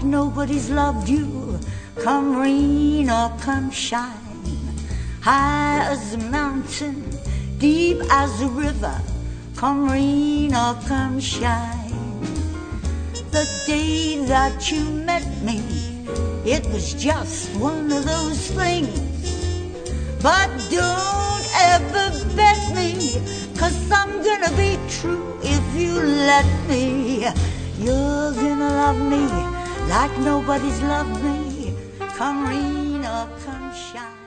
nobody's loved you. Come rain or come shine, high as a mountain, deep as a river. Come rain or come shine. The day that you met me, it was just one of those things. But don't ever bet me, 'cause I'm gonna be true if you let me. You're gonna love me like nobody's loved me. Come rain or come shine.